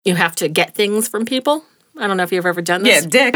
you have to get things from people. I don't know if you've ever done this. Yeah, dick.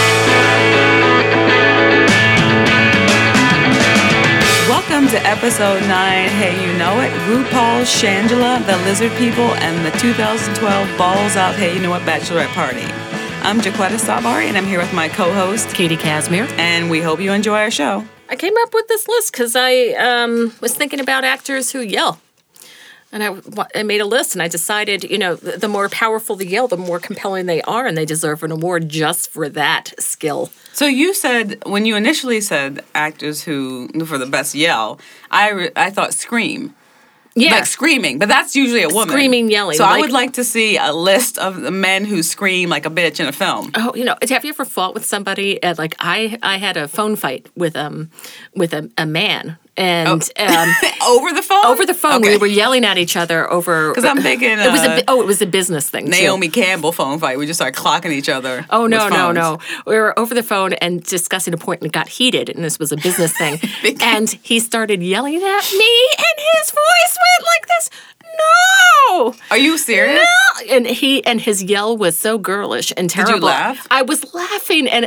Welcome to episode 9, Hey You Know It, RuPaul's Shangela, the Lizard People, and the 2012 Balls Out Hey You Know It Bachelorette Party. I'm Jaquetta Sabari, and I'm here with my co-host, Katie Casimir. And we hope you enjoy our show. I came up with this list because I was thinking about actors who yell. And I made a list, and I decided, the more powerful the yell, the more compelling they are, and they deserve an award just for that skill. So you said, when you initially said actors who, for the best yell, I thought scream. Yeah. Like screaming, but that's usually a woman. Screaming, yelling. So I would like to see a list of the men who scream like a bitch in a film. Oh, have you ever fought with somebody? I had a phone fight with a man. And over the phone? Over the phone, okay. We were yelling at each other over. Because I'm thinking it was a business thing. Naomi Campbell phone fight. We just started clocking each other. Oh no! We were over the phone and discussing a point, and it got heated. And this was a business thing. And he started yelling at me, and his voice went like this. No! Are you serious? No! And his yell was so girlish and terrible. Did you laugh? I was laughing, and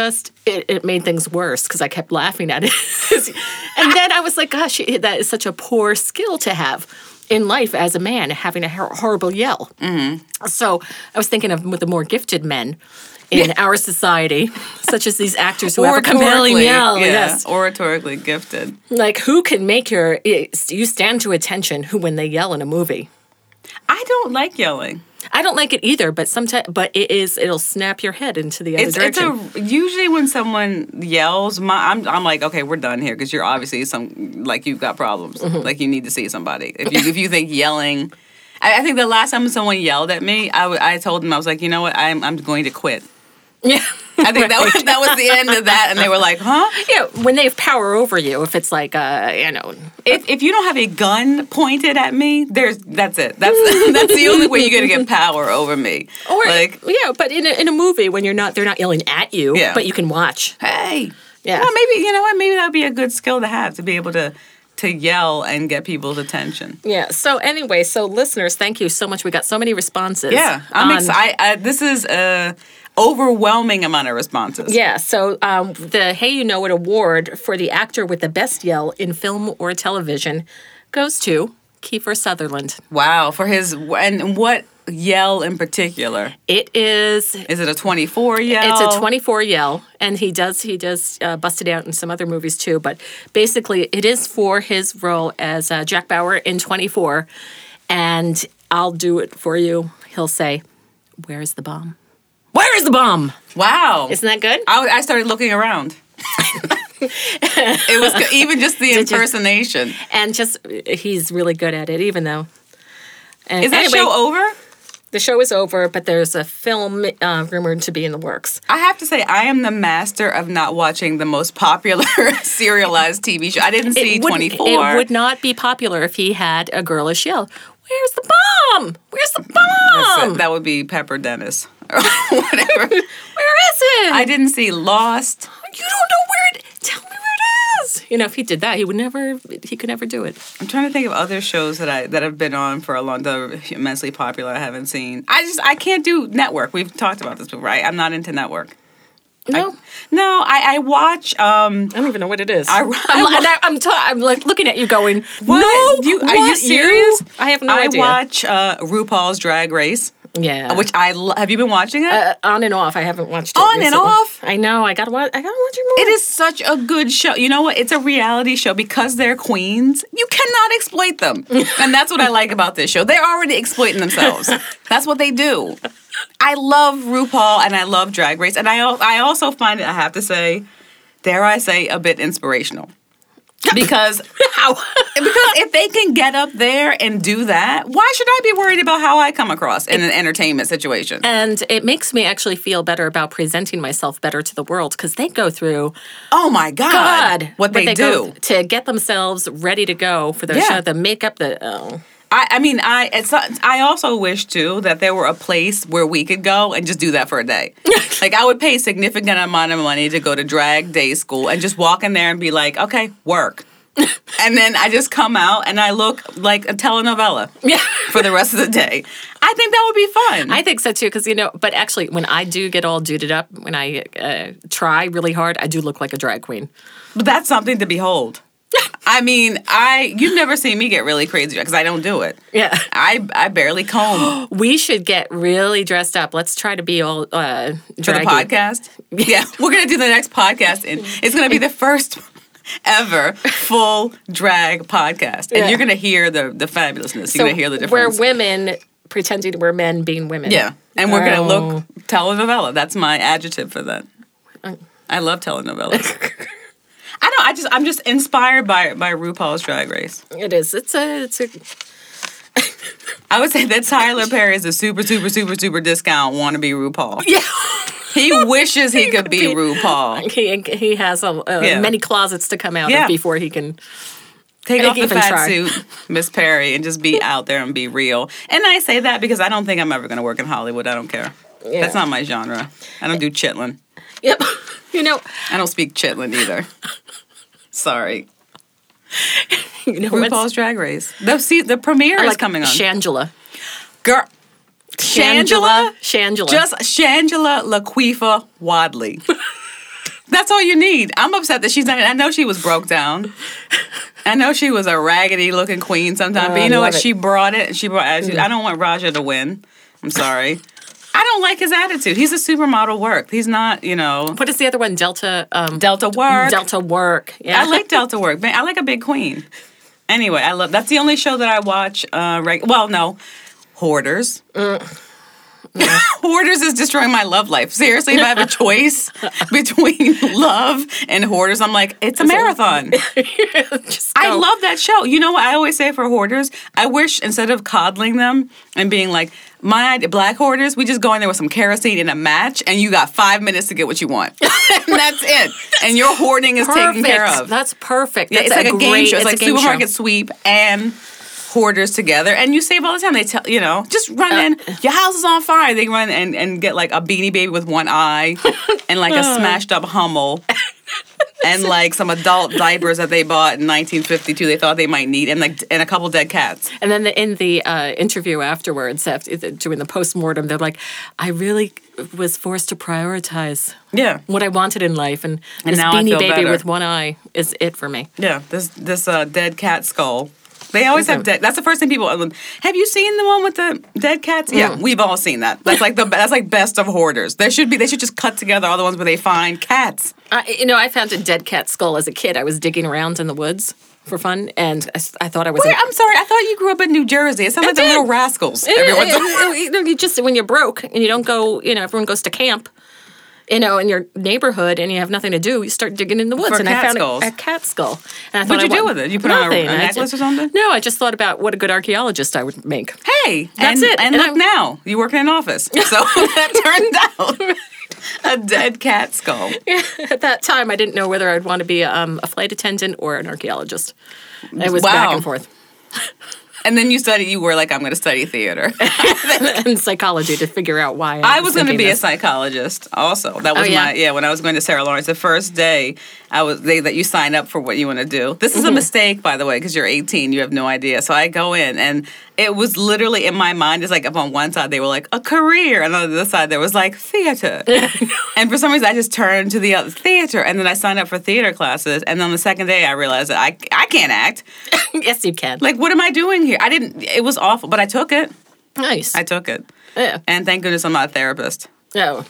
it made things worse because I kept laughing at it. And then I was like, gosh, that is such a poor skill to have in life as a man, having a horrible yell. Mm-hmm. So I was thinking of the more gifted men in our society, such as these actors who have a compelling yell. Yeah, yes. Oratorically gifted. Like, who can make you stand to attention when they yell in a movie? I don't like yelling. I don't like it either, but it'll snap your head into the other direction. Usually when someone yells, I'm like, okay, we're done here because you're obviously you've got problems. Mm-hmm. Like you need to see somebody. If you think yelling, I think the last time someone yelled at me, I told them, I was like, you know what, I'm going to quit. Yeah. I think that was the end of that, and they were like, huh? Yeah, when they have power over you, if it's like, If you don't have a gun pointed at me, that's it. That's the only way you're going to get power over me. Or, but in a movie, when they're not yelling at you, but you can watch. Hey. Yeah. Well, maybe that would be a good skill to have, to be able to yell and get people's attention. Yeah. So anyway, listeners, thank you so much. We got so many responses. Yeah. I'm excited. This is a overwhelming amount of responses. Yeah. So the Hey You Know It award for the actor with the best yell in film or television goes to Kiefer Sutherland. Wow. For his, and what yell in particular? It is. Is it a 24 yell? It's a 24 yell, and he does bust it out in some other movies too. But basically, it is for his role as Jack Bauer in 24. And I'll do it for you. He'll say, "Where's the bomb? Where is the bomb?" Wow, isn't that good? I started looking around. It was even just the impersonation, and he's really good at it. Even though, is that show over? The show is over, but there's a film rumored to be in the works. I have to say, I am the master of not watching the most popular serialized TV show. I didn't see 24. It would not be popular if he had a girlish yell. Where's the bomb? Where's the bomb? That would be Pepper Dennis or whatever. Where is it? I didn't see Lost. You don't know where it is. Tell me where it is. If he did that, he could never do it. I'm trying to think of other shows that have been on for a long time, immensely popular I haven't seen. I can't do network. We've talked about this before, right? I'm not into network. No, I watch. I don't even know what it is. I'm like looking at you, going, "What? No, are you serious?" I have no idea. I watch RuPaul's Drag Race. Yeah, which I have you been watching it? On and off. I haven't watched it on recently. And off. I know. I gotta watch it more. It is such a good show. You know what? It's a reality show because they're queens. You cannot exploit them, and that's what I like about this show. They're already exploiting themselves. That's what they do. I love RuPaul and I love Drag Race, and I also find it, I have to say, dare I say, a bit inspirational. Because if they can get up there and do that, why should I be worried about how I come across in an entertainment situation? And it makes me actually feel better about presenting myself better to the world because they go through, oh my God, what they do to get themselves ready to go for their show, the makeup, I also wish, too, that there were a place where we could go and just do that for a day. Like, I would pay a significant amount of money to go to drag day school and just walk in there and be like, okay, work. And then I just come out and I look like a telenovela Yeah. for the rest of the day. I think that would be fun. I think so too, because but actually, when I do get all duded up, when I try really hard, I do look like a drag queen. But that's something to behold. I mean, you've never seen me get really crazy because I don't do it. Yeah. I barely comb We should get really dressed up. Let's try to be all for the draggy. podcast. Yeah, we're gonna do the next podcast, and it's gonna be the first ever full drag podcast, and Yeah. you're gonna hear the fabulousness. You're gonna hear the difference. We're women pretending we're men being women. Yeah, and we're gonna look telenovela. That's my adjective for that. I love telenovelas. I'm just inspired by RuPaul's Drag Race. It is. It's a. I would say that Tyler Perry is a super, super, super, super discount wannabe RuPaul. Yeah. He wishes he could be RuPaul. He has many closets to come out of before he can take off the even fat try. suit, Miss Perry, and just be out there and be real. And I say that because I don't think I'm ever going to work in Hollywood. I don't care. Yeah. That's not my genre. I don't do chitlin. Yep. I don't speak chitlin either. Sorry. What's- RuPaul's Drag Race. The premiere I is like coming on. Shangela. Girl. Shangela? Shangela. Just Shangela Laquifa Wadley. That's all you need. I'm upset that she's not. I know she was broke down. I know she was a raggedy looking queen sometimes, but you know what? love it. She brought it. I don't want Raja to win. I'm sorry. I don't like his attitude. He's a supermodel work. He's not, What is the other one? Delta. Delta work. Delta work. Yeah. I like Delta work. I like a big queen. Anyway, that's the only show that I watch. No. Hoarders. Hoarders is destroying my love life. Seriously, if I have a choice between love and Hoarders, I'm like, it's a marathon. Just I go. love that show. You know what I always say for Hoarders? I wish instead of coddling them and being like, black Hoarders, we just go in there with some kerosene and a match, and you got 5 minutes to get what you want. And that's it. And your hoarding is taken care of. That's perfect. Yeah, That's it's like a game show. It's a like game supermarket show. sweep and Hoarders together, and you save all the time. They tell just run in. Your house is on fire. They run and get like a Beanie Baby with one eye, and like a smashed up Hummel, and like some adult diapers that they bought in 1952. They thought they might need, and a couple dead cats. And then in the interview afterwards, after doing the postmortem, they're like, I really was forced to prioritize what I wanted in life, and this now I Beanie feel Baby better. with one eye is it for me. Yeah, this dead cat skull. They always have dead. That's the first thing people. Have you seen the one with the dead cats? Yeah, we've all seen that. That's like best of Hoarders. They should just cut together all the ones where they find cats. I found a dead cat skull as a kid. I was digging around in the woods for fun, and I thought I was. Wait, I'm sorry. I thought you grew up in New Jersey. It sounds like the Little Rascals. You just when you're broke and you don't go, everyone goes to camp. In your neighborhood, and you have nothing to do, you start digging in the woods. For and cat I found skulls. a cat skull. And I thought, What'd you do with it? You put it on a necklace or something? No, I just thought about what a good archeologist I would make. Hey, That's it. And look now, you work in an office. So that turned out a dead cat skull. At that time, I didn't know whether I'd want to be a flight attendant or an archaeologist. It was back and forth. And then you were like, I'm going to study theater. And psychology to figure out why I was going to be a this. psychologist also. That was when I was going to Sarah Lawrence, the first day that you sign up for what you want to do. This is a mistake, by the way, because you're 18, you have no idea. So I go in, and it was literally in my mind, it's like up on one side they were like, a career, and on the other side there was like, theater. And for some reason I just turned to the other theater, and then I signed up for theater classes, and on the second day I realized that I can't act. Yes, you can. Like, what am I doing here? It was awful, but I took it. Nice. I took it. Yeah. And thank goodness I'm not a therapist. Oh,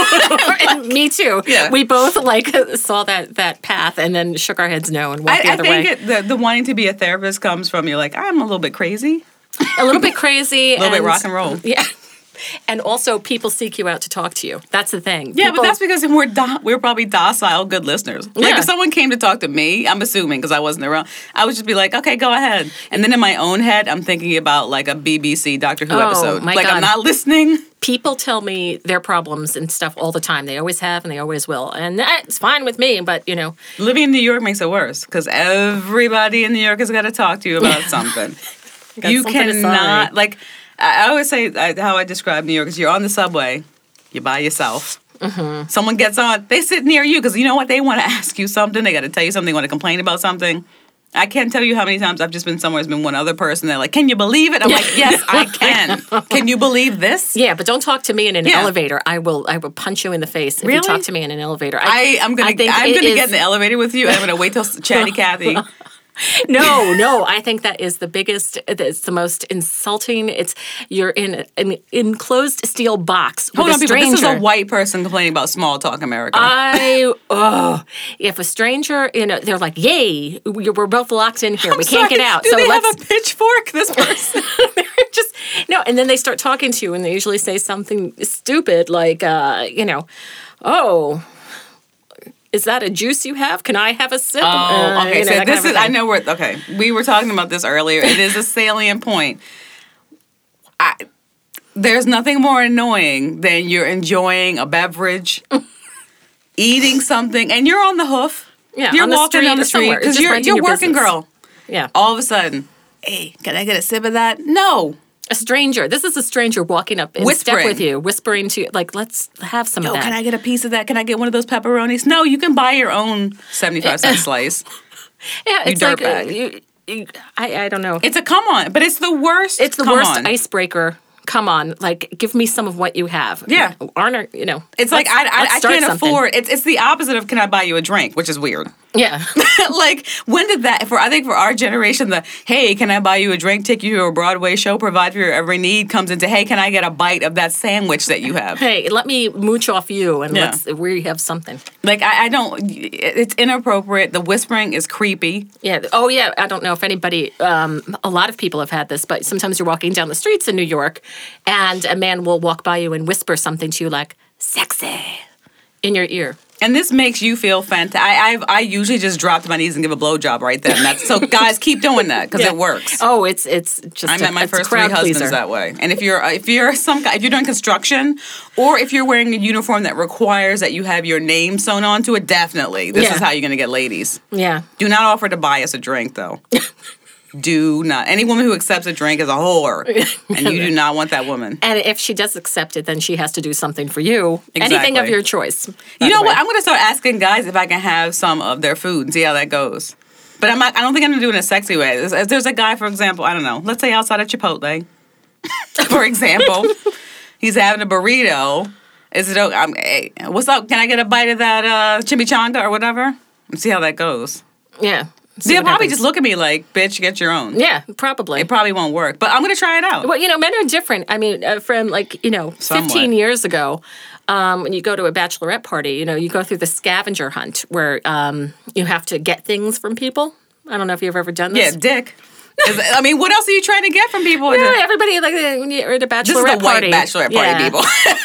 me too. Yeah. We both saw that path and then shook our heads no and walked the other way. I think the wanting to be a therapist comes from you're like, I'm a little bit crazy. A little bit crazy. A little bit rock and roll. Yeah. And also, people seek you out to talk to you. That's the thing. Yeah, People, but that's because we're probably docile, good listeners. Like, Yeah. if someone came to talk to me, I'm assuming because I wasn't around, I would just be like, okay, go ahead. And then in my own head, I'm thinking about like a BBC Doctor Who episode. my Like, God. I'm not listening. people tell me their problems and stuff all the time. They always have and they always will. And that's fine with me, but, Living in New York makes it worse because everybody in New York has got to talk to you about something. You something to cannot, say. like, I always say how I describe New York is you're on the subway, you're by yourself. Mm-hmm. Someone gets on, they sit near you because you know what? They want to ask you something. They got to tell you something. They want to complain about something. I can't tell you how many times I've just been somewhere, there's been one other person, they're like, can you believe it? I'm like, yes, I can. Can you believe this? Yeah, but don't talk to me in an elevator. I will punch you in the face if you talk to me in an elevator. I'm gonna get in the elevator with you. I'm gonna wait till Chatty Cathy. No, I think that is the biggest, it's the most insulting. You're in an enclosed steel box with Hold a on, people. stranger. This is a white person complaining about small talk America. If a stranger, they're like, yay, we're both locked in here. We can't get out. Do they have a pitchfork, this person? No, and then they start talking to you, and they usually say something stupid like, is that a juice you have? Can I have a sip? Oh, okay. So this is, I know okay. We were talking about this earlier. It is a salient point. There's nothing more annoying than you're enjoying a beverage, eating something, and you're on the hoof. Yeah, you're on the walking down the street because you're working, girl. Yeah. All of a sudden, hey, can I get a sip of that? No. A stranger. This is a stranger walking up in step with you, whispering to you, like, let's have some of that. Can I get a piece of that? Can I get one of those pepperonis? No, you can buy your own 75-cent slice. Yeah, it's you like dirtbag. I don't know. It's a come on, but it's the worst. It's the worst icebreaker. Come on, like, give me some of what you have. Yeah. It's like, I can't afford, it's the opposite of can I buy you a drink, which is weird. Yeah. Like, when did that, I think for our generation, the, hey, can I buy you a drink, take you to a Broadway show, provide for your every need, comes into, hey, can I get a bite of that sandwich that you have? Hey, let me mooch off you and we have something. Like, I don't, it's inappropriate. The whispering is creepy. Yeah. Oh, yeah. I don't know if anybody, a lot of people have had this, but sometimes you're walking down the streets in New York and a man will walk by you and whisper something to you like, sexy, in your ear. And this makes you feel fantastic. I usually just drop to my knees and give a blowjob right then. So guys, keep doing that because it works. Oh, it's just. I met my first 3 husbands that way. And if you're doing construction, or if you're wearing a uniform that requires that you have your name sewn onto it, definitely this is how you're going to get ladies. Yeah. Do not offer to buy us a drink though. Do not. Any woman who accepts a drink is a whore, and you do not want that woman. And if she does accept it, then she has to do something for you. Exactly. Anything of your choice. You know what? I'm going to start asking guys if I can have some of their food and see how that goes. But I don't think I'm going to do it in a sexy way. There's a guy, for example, I don't know, let's say outside of Chipotle, for example, he's having a burrito. Hey, what's up? Can I get a bite of that chimichanga or whatever? And see how that goes. Yeah. They'll probably just look at me like, bitch, get your own. Yeah, probably. It probably won't work, but I'm going to try it out. Well, men are different. I mean, from 15 years ago, when you go to a bachelorette party, you go through the scavenger hunt where you have to get things from people. I don't know if you've ever done this. Yeah, dick. I mean, what else are you trying to get from people? Yeah, everybody, like, when you're at a bachelorette party. This is the white bachelorette party people.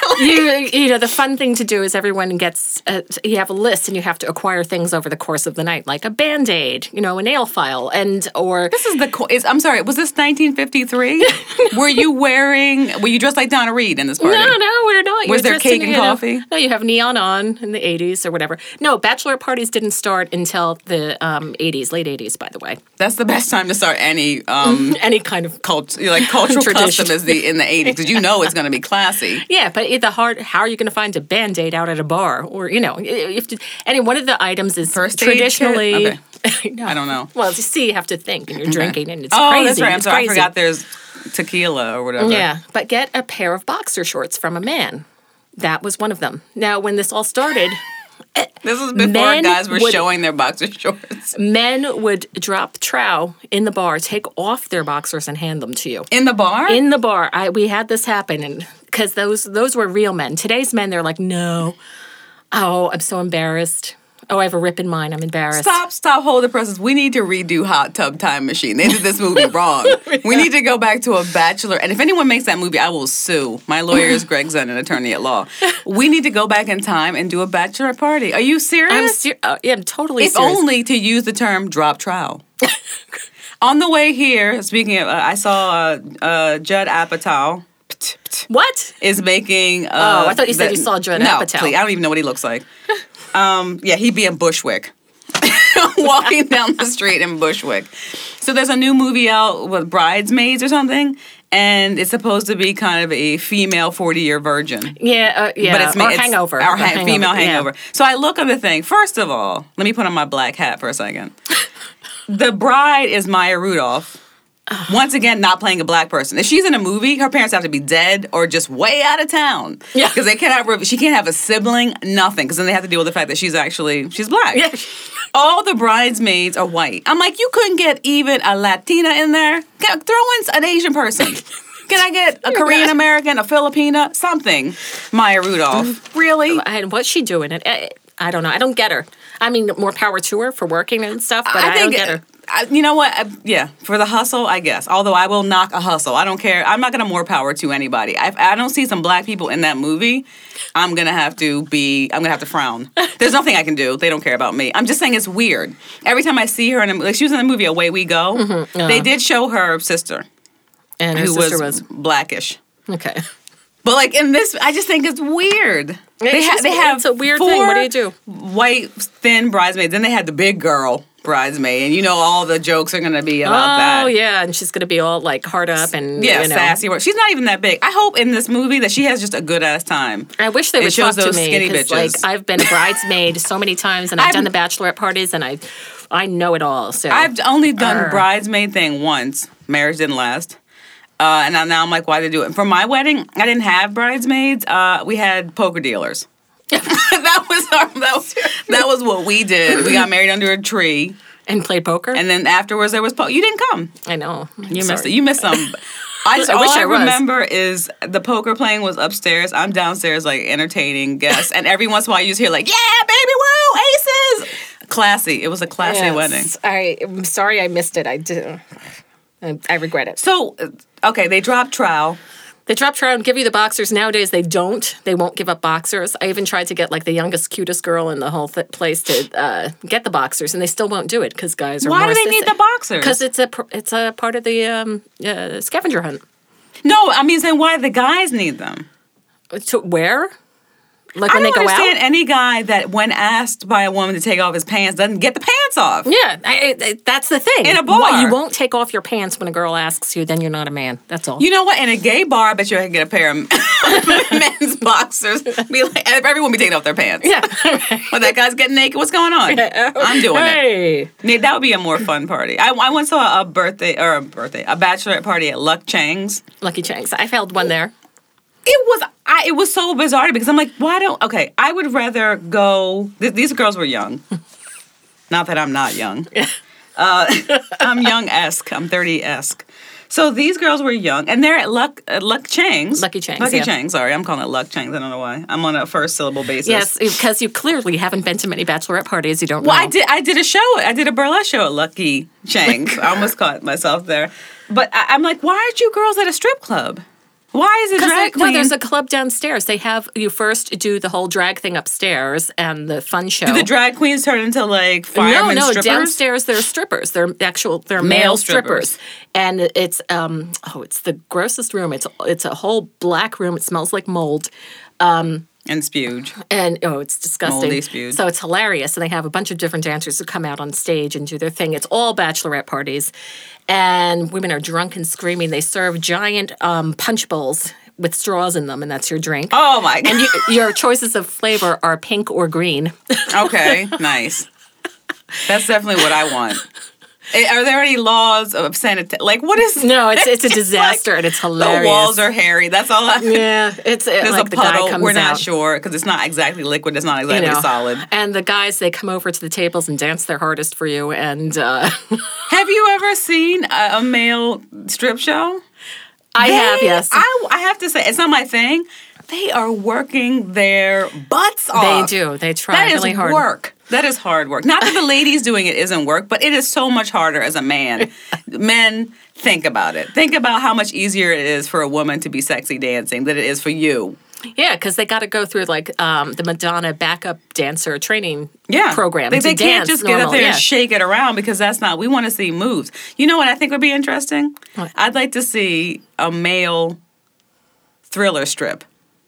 The fun thing to do is everyone gets, you have a list and you have to acquire things over the course of the night, like a Band-Aid, a nail file, or... This is I'm sorry, was this 1953? Were you dressed like Donna Reed in this party? No, we're not. Was there cake and coffee? No, you have neon on in the 80s or whatever. No, bachelorette parties didn't start until the 80s, late 80s, by the way. That's the best time to start any kind of cultural custom is in the 80s because it's going to be classy. Yeah, but how are you going to find a Band-Aid out at a bar or one of the items is first traditionally. Okay. I don't know. Well, you have to think and you're drinking and it's Oh, crazy. that's right. I'm sorry. I forgot there's tequila or whatever. Yeah, but get a pair of boxer shorts from a man. That was one of them. Now, when this all started. This was before guys were showing their boxer shorts. Men would drop trow in the bar, take off their boxers, and hand them to you. In the bar? In the bar. We had this happen, and because those were real men. Today's men, they're like, no. Oh, I'm so embarrassed. Oh, I have a rip in mine. I'm embarrassed. Stop, hold the presses. We need to redo Hot Tub Time Machine. They did this movie wrong. Yeah. We need to go back to a bachelor. And if anyone makes that movie, I will sue. My lawyer is Greg Zinn, an attorney at law. We need to go back in time and do a bachelor party. Are you serious? I'm totally serious. If only to use the term drop trowel. On the way here, speaking of, I saw Judd Apatow. What? Is making... I thought you said you saw Judd Apatow. Please, I don't even know what he looks like. He'd be in Bushwick. Walking down the street in Bushwick. So there's a new movie out with Bridesmaids or something, and it's supposed to be kind of a female 40-year virgin. Yeah. But it's hangover. Female hangover. Yeah. So I look on the thing. First of all, let me put on my black hat for a second. The bride is Maya Rudolph. Once again, not playing a black person. If she's in a movie, her parents have to be dead or just way out of town. Yeah. Because she can't have a sibling, nothing. Because then they have to deal with the fact that she's black. Yeah. All the bridesmaids are white. I'm like, you couldn't get even a Latina in there? Throw in an Asian person. Can I get a Korean American, a Filipina, something? Maya Rudolph. Really? And what's she doing? I don't know. I don't get her. I mean, more power to her for working and stuff, but I don't get her. You know what? For the hustle, I guess. Although I will knock a hustle. I don't care. I'm not going to more power to anybody. I don't see some black people in that movie. I'm going to have to frown. There's nothing I can do. They don't care about me. I'm just saying it's weird. Every time I see her she was in the movie Away We Go. Mm-hmm. They did show her sister. And her sister was blackish. Okay. But like in this, I just think it's weird. They have it's a weird thing. What do you do? White thin bridesmaids. Then they had the big girl bridesmaid, and all the jokes are going to be about that. Oh yeah, and she's going to be all like hard up and sassy. She's not even that big. I hope in this movie that she has just a good ass time. I wish they would talk to those me skinny bitches. Like I've been a bridesmaid so many times, and I've done the bachelorette parties, and I know it all. So I've only done bridesmaid thing once. Marriage didn't last. And now I'm like, why did they do it? For my wedding, I didn't have bridesmaids. We had poker dealers. that was what we did. We got married under a tree and played poker. And then afterwards there was poker. You didn't come. I know. You missed it. You missed some. All I remember is the poker playing was upstairs. I'm downstairs like entertaining guests, and every once in a while you just hear like, yeah, baby, woo, aces. Classy. It was a classy wedding. I'm sorry I missed it. I did. I regret it. So, okay, they dropped trowel. They drop trowel and give you the boxers. Nowadays, they don't. They won't give up boxers. I even tried to get like the youngest, cutest girl in the whole place to get the boxers, and they still won't do it because guys are Why more do they need the boxers? Because it's a part of the scavenger hunt. No, I mean, saying why the guys need them. To wear? Like when I they go out? don't understand any guy that when asked by a woman to take off his pants doesn't get the pants off. Yeah, that's the thing. In a bar. Well, you won't take off your pants when a girl asks you, then you're not a man. That's all. You know what? In a gay bar, I bet you I can get a pair of men's boxers. Be like, everyone be taking off their pants. Yeah. When that guy's getting naked, what's going on? I'm doing it. That would be a more fun party. I once saw a bachelorette party at Lucky Chang's. I held one there. It was so bizarre because I'm like, I would rather go, these girls were young. Not that I'm not young. I'm young-esque. I'm 30-esque. So these girls were young, and they're at Luck Chang's. Lucky Chang's, Lucky Chang's, sorry. I'm calling it Luck Chang's. I don't know why. I'm on a first syllable basis. Yes, because you clearly haven't been to many bachelorette parties. You don't know. Well, I did a show. I did a burlesque show at Lucky Chang's. I almost caught myself there. But I'm like, why aren't you girls at a strip club? Why is it drag queen? No, there's a club downstairs. They have you first do the whole drag thing upstairs and the fun show. Do the drag queens turn into like firemen strippers? No, downstairs they're strippers. They're male strippers. And it's it's the grossest room. It's a whole black room. It smells like mold. And spewage. And, it's disgusting. Moldy spewage. So it's hilarious. And they have a bunch of different dancers who come out on stage and do their thing. It's all bachelorette parties. And women are drunk and screaming. They serve giant punch bowls with straws in them, and that's your drink. Oh, my God. And your choices of flavor are pink or green. Okay, nice. That's definitely what I want. Are there any laws of sanitation? Like, what is... No, it's a disaster, like, and it's hilarious. The walls are hairy. That's all I... Yeah, there's like a puddle. We're not sure, because it's not exactly liquid. It's not exactly solid. And the guys, they come over to the tables and dance their hardest for you, and... Have you ever seen a male strip show? I have, yes. I have to say, it's not my thing. They are working their butts off. They do. They try really hard. That is work. That is hard work. Not that the ladies doing it isn't work, but it is so much harder as a man. Men, think about it. Think about how much easier it is for a woman to be sexy dancing than it is for you. Yeah, because they got to go through like the Madonna backup dancer training program. They can't just get up there and shake it around because that's not. We want to see moves. You know what I think would be interesting? What? I'd like to see a male Thriller strip.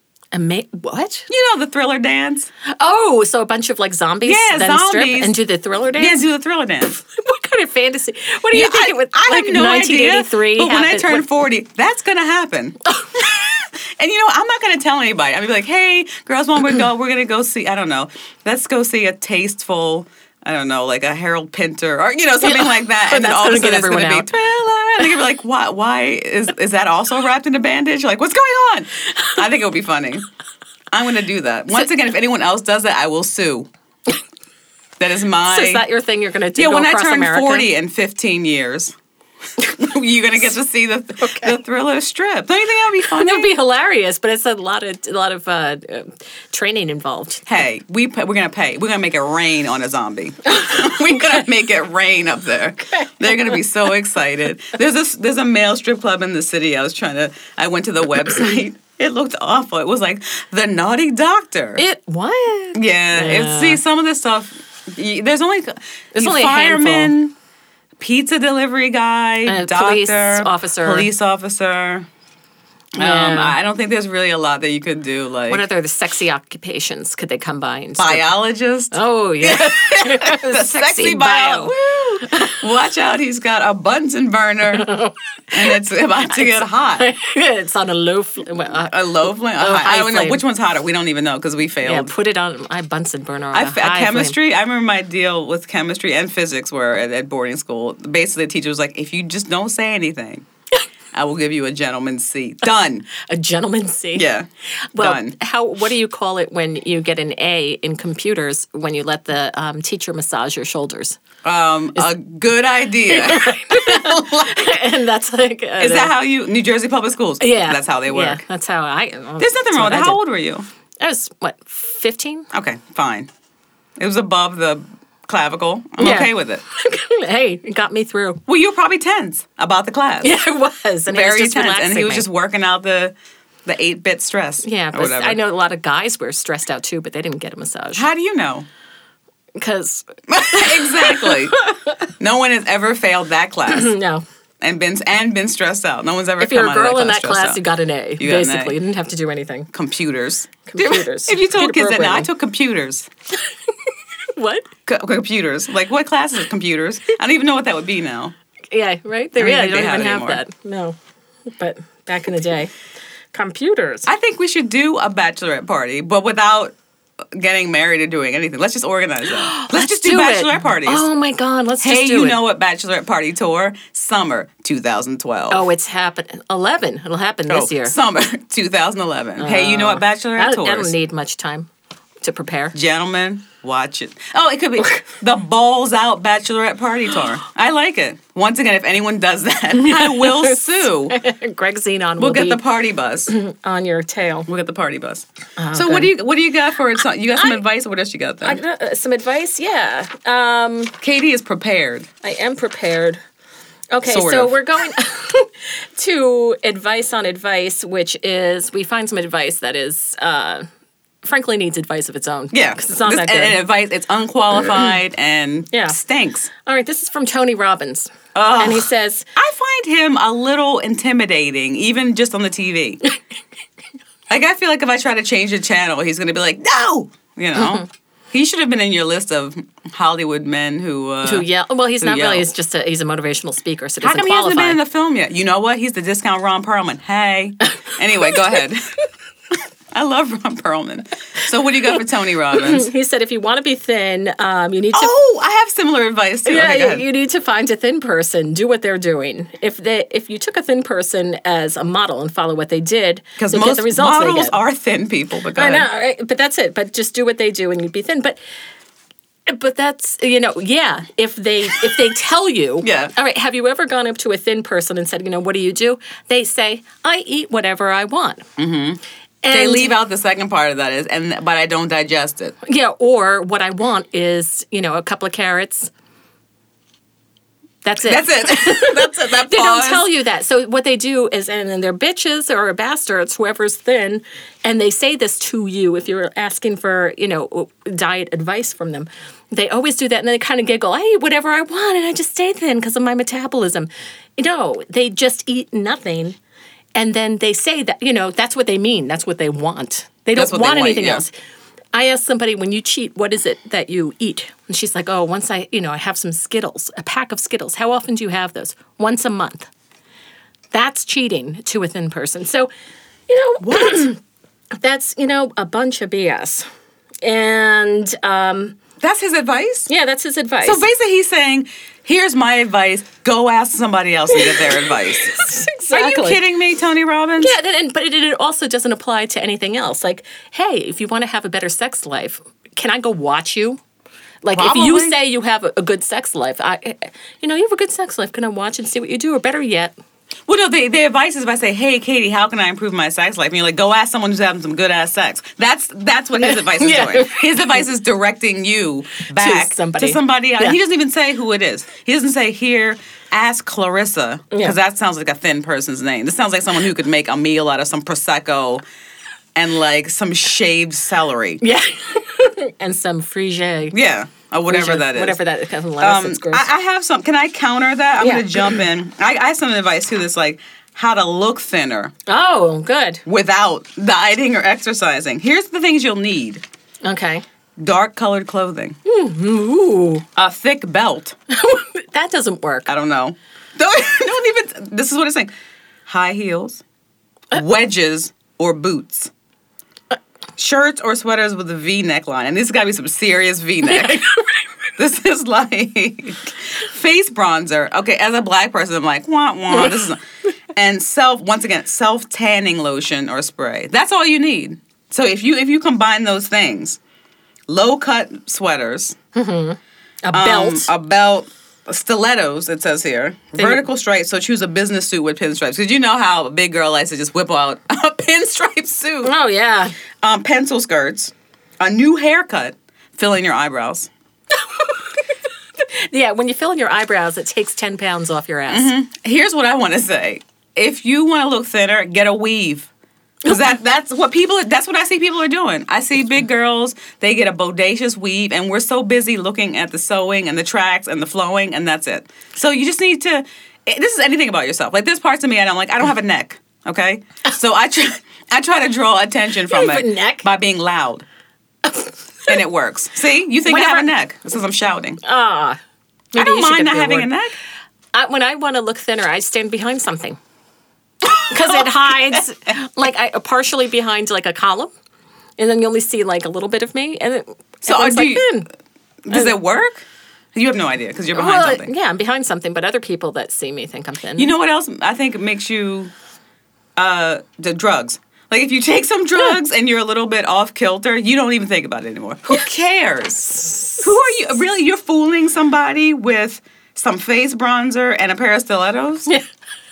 What? You know the Thriller dance? Oh, so a bunch of like zombies then strip and do the Thriller dance? Yeah, do the Thriller dance. What kind of fantasy? What are you thinking with I like have no 1983? Idea, but when I turn 40, that's going to happen. And you know, I'm not going to tell anybody. I'm going to be like, hey, girls, when we go, we're going to go see, I don't know, let's go see a tasteful I don't know, like a Harold Pinter or, something like that. And then That's all of a gonna sudden get it's going to everyone be Thriller. And you're like, why is that also wrapped in a bandage? You're like, what's going on? I think it would be funny. I'm going to do that. Once again, if anyone else does that, I will sue. That is my... So is that your thing you're going to do? Yeah, go when I across turn America? 40 in 15 years, you're going to get to see the Thriller strip. Don't you think that would be funny? That would be hilarious, but it's a lot of training involved. Hey, we're going to pay. We're going to make it rain on a zombie. We're going to make it rain up there. Okay. They're going to be so excited. There's a male strip club in the city. I went to the website. It looked awful. It was like The Naughty Doctor. What? Yeah. See, some of this stuff... There's only only a fireman, handful. pizza delivery guy, doctor, police officer. Yeah. I don't think there's really a lot that you could do. Like, what are the sexy occupations? Could they come by and biologist? Oh yeah, the sexy bio. Watch out, he's got a Bunsen burner, and it's about to get hot. It's on a low flame. A low flame. I don't know which one's hotter. We don't even know because we failed. Yeah, put it on my Bunsen burner. On Chemistry. flame. I remember my deal with chemistry and physics were at boarding school. Basically, the teacher was like, "If you just don't say anything, I will give you a gentleman's seat." Done. A gentleman's seat. Yeah. Well, done. What do you call it when you get an A in computers when you let the teacher massage your shoulders? A good idea. And that's like... Is that how New Jersey Public Schools? Yeah. That's how they work. Yeah, that's how I... There's nothing wrong with that. How old were you? I was, 15? Okay, fine. It was above the clavicle. I'm okay with it. Hey, it got me through. Well, you were probably tense about the class. Yeah, I was. And very it was just tense. relaxing And he was me. just working out the 8-bit stress. Yeah, or but whatever. I know a lot of guys were stressed out too, but they didn't get a massage. How do you know? Because... Exactly. No one has ever failed that class. No. And been stressed out. No one's ever If you're come a out of girl in that stressed class, out. you got an A, You got an basically. A. You didn't have to do anything. Computers. Computers. If you told kids that now, I Programming. took computers. What? Computers. Like, what class is computers? I don't even know what that would be now. Yeah, right? don't Yeah, think they they don't have even it have anymore. that. No. But back in the day. Computers. I think we should do a bachelorette party, but without getting married or doing anything. Let's just organize that. Let's just do bachelorette parties. Oh my God, let's Hey, just do you it. know what bachelorette party tour? Summer 2012. Oh, it's happened. 11. It'll happen this year. Summer 2011. Hey, you know what bachelorette I tours? don't need much time to prepare. Gentlemen, watch it. Oh, it could be the Balls Out Bachelorette Party Tour. I like it. Once again, if anyone does that, I will sue. Greg Zenon We'll will get be the party bus. on your tail. We'll get the party bus. good. So what do you got for it? You got some advice or what else you got there? Some advice? Yeah. Katie is prepared. I am prepared. Okay, Sort so of. we're going to advice on advice, which is we find some advice that is, frankly, needs advice of its own. Yeah. Because it's not that good. And advice, it's unqualified and Yeah. stinks. All right, this is from Tony Robbins. Ugh. And he says, I find him a little intimidating, even just on the TV. Like, I feel like if I try to change the channel, he's going to be like, no! You know? He should have been in your list of Hollywood men who yell. Well, he's not yell. really. He's a motivational speaker, so it How doesn't come he hasn't qualify. been in the film yet? You know what? He's the discount Ron Perlman. Hey. Anyway, go ahead. I love Ron Perlman. So what do you got for Tony Robbins? He said, if you want to be thin, you need to. Oh, I have similar advice too. Yeah, Okay, go ahead. you need to find a thin person. Do what they're doing. If you took a thin person as a model and follow what they did, Because you'll get most the results they models get. are thin people. But go I ahead. know, right? But that's it. But just do what they do, and you'd be thin. But that's yeah. If they tell you, Yeah. All right. Have you ever gone up to a thin person and said, what do you do? They say, I eat whatever I want. Mm-hmm. They leave out the second part of that but I don't digest it. Yeah, or what I want is, a couple of carrots. That's it. That's it. That's it. That They don't pause. tell you that. So what they do is, and then they're bitches or bastards, whoever's thin, and they say this to you if you're asking for, diet advice from them. They always do that, and they kind of giggle, I eat whatever I want, and I just stay thin because of my metabolism. They just eat nothing. And then they say that, that's what they mean. That's what they want. They don't That's what they want want, anything yeah. else. I asked somebody, when you cheat, what is it that you eat? And she's like, once I have some Skittles, a pack of Skittles. How often do you have those? Once a month. That's cheating to a thin person. So, what? That's, a bunch of BS. And That's his advice? Yeah, that's his advice. So basically he's saying, here's my advice. Go ask somebody else and get their advice. Exactly. Are you kidding me, Tony Robbins? Yeah, but it also doesn't apply to anything else. Like, hey, if you want to have a better sex life, can I go watch you? Like, Probably. if you say you have a good sex life, you have a good sex life, can I watch and see what you do? Or better yet... Well, no, the advice is if I say, hey, Katie, how can I improve my sex life? And you're like, go ask someone who's having some good-ass sex. That's what his advice is doing. His advice is directing you back to somebody else. Yeah. He doesn't even say who it is. He doesn't say, here, ask Clarissa, because that sounds like a thin person's name. This sounds like someone who could make a meal out of some Prosecco and, like, some shaved celery. Yeah. And some frigé. Yeah. Or whatever that is. Whatever that is. It's gross. I have some. Can I counter that? I'm going to jump in. I have some advice, too, that's like how to look thinner. Oh, good. Without dieting or exercising. Here's the things you'll need. Okay. Dark colored clothing. Ooh. A thick belt. That doesn't work. I don't know. Don't even. This is what it's saying. High heels, wedges, or boots. Shirts or sweaters with a V neckline. And this has got to be some serious V neck. This is like face bronzer. Okay, as a black person, I'm like, wah, wah. And self-tanning lotion or spray. That's all you need. So if you combine those things, low-cut sweaters, a belt, stilettos, it says here, vertical stripes, so choose a business suit with pinstripes. Because you know how a big girl likes to just whip out a pinstripe suit. Oh, yeah. Pencil skirts, a new haircut, fill in your eyebrows. Yeah, when you fill in your eyebrows, it takes 10 pounds off your ass. Mm-hmm. Here's what I want to say. If you want to look thinner, get a weave. Because that's what I see people are doing. I see big girls, they get a bodacious weave, and we're so busy looking at the sewing and the tracks and the flowing, and that's it. So you just need to, this is anything about yourself. Like, there's parts of me, and I'm like, I don't have a neck, okay? So I try to draw attention from it by being loud. And it works. See? You think I have a neck. This is I'm shouting. I don't mind not having a neck. When I want to look thinner, I stand behind something. Because it hides, partially behind, like, a column. And then you only see, like, a little bit of me. And does it work? You have no idea because you're behind something. Yeah, I'm behind something, but other people that see me think I'm thin. You know what else I think makes you, the drugs. Like, if you take some drugs and you're a little bit off kilter, you don't even think about it anymore. Who cares? Who are you? Really, you're fooling somebody with some face bronzer and a pair of stilettos? Yeah.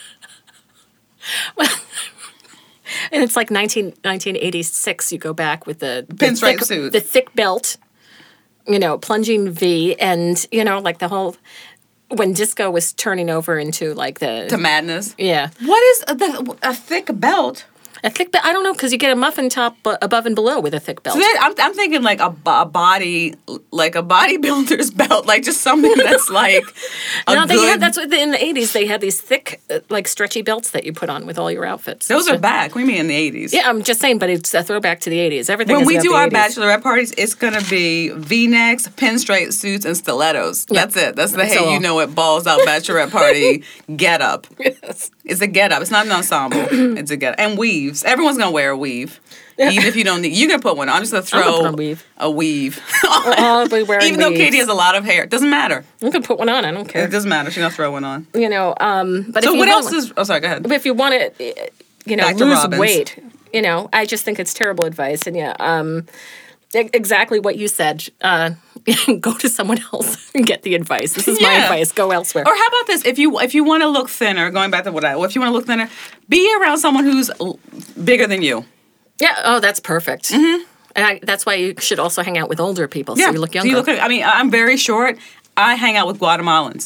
Well, and it's like 1986, you go back with the pinstripe suit. The thick belt, plunging V, and, like the whole, when disco was turning over into like to madness. Yeah. What is a thick belt? A thick belt? I don't know, because you get a muffin top above and below with a thick belt. So I'm thinking like a body, like a bodybuilder's belt, like just something that's like that's what in the 80s they had these thick, like stretchy belts that you put on with all your outfits. Those are back. We mean in the 80s. Yeah, I'm just saying, but it's a throwback to the 80s. Everything. When we do our 80s. bachelorette parties, it's gonna be V-necks, pinstripe suits, and stilettos. Yeah. That's it. That's the it balls out bachelorette party get up. Yes. It's a get up. It's not an ensemble. It's a get up. And weaves. Everyone's gonna wear a weave. Even if you don't need, you can put one on. I'm just gonna throw a weave. I'll be wearing even though Katie has a lot of hair, it doesn't matter. You can put one on. I don't care. It doesn't matter. She's gonna throw one on. But so what else is? Oh, sorry. Go ahead. But if you want to, lose weight, I just think it's terrible advice. And exactly what you said. Go to someone else and get the advice. This is my advice. Go elsewhere. Or how about this? If you want to look thinner, going back to if you want to look thinner, be around someone who's bigger than you. Yeah. Oh, that's perfect. Mm-hmm. And that's why you should also hang out with older people so you look younger. I'm very short. I hang out with Guatemalans.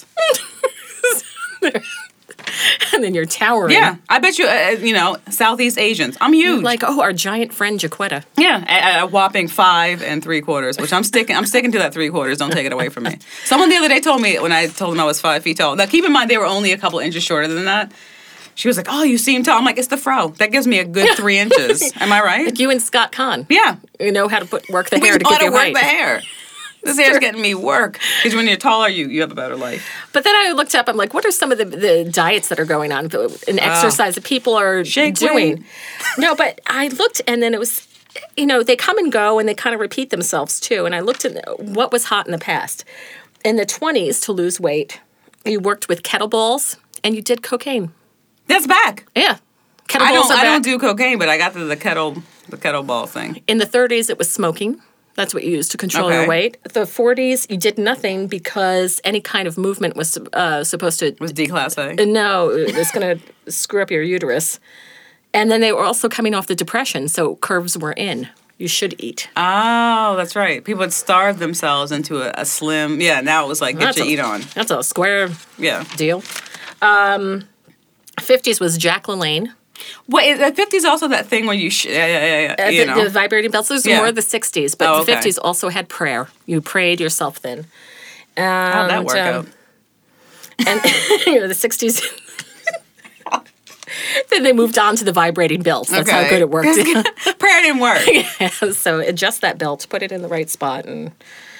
And then you're towering. Yeah. I bet you, Southeast Asians. I'm huge. Like, our giant friend Jaquetta. Yeah. At a whopping 5 3/4, which I'm sticking to that 3/4. Don't take it away from me. Someone the other day told me when I told them I was 5 feet tall. Now, keep in mind, they were only a couple inches shorter than that. She was like, oh, you seem tall. I'm like, it's the fro. That gives me a good 3 inches. Am I right? Like you and Scott Kahn. Yeah. You know how to work the hair to give you height. We know how to work the hair. This hair's getting me work. Because when you're taller, you have a better life. But then I looked up, I'm like, what are some of the diets that are going on in exercise that people are doing? No, but I looked, and then they come and go and they kind of repeat themselves too. And I looked at what was hot in the past. In the 20s, to lose weight, you worked with kettleballs and you did cocaine. That's back. Yeah. Kettleballs I are back. don't do cocaine, but I got to the kettleball thing. In the 30s, it was smoking. That's what you used to control your weight. The 40s, you did nothing because any kind of movement was supposed to... Was D-class A? No, it was going to screw up your uterus. And then they were also coming off the depression, so curves were in. You should eat. Oh, that's right. People would starve themselves into a slim... Yeah, now it was like, get your eat on. That's a square deal. 50s was Jack LaLanne. Wait, the 50s also that thing where you... The vibrating belts. Those were more the 60s, but the 50s also had prayer. You prayed yourself then. How'd that work out? And the 60s... Then they moved on to the vibrating belts. That's how good it worked. Prayer didn't work. Yeah, so adjust that belt, put it in the right spot. And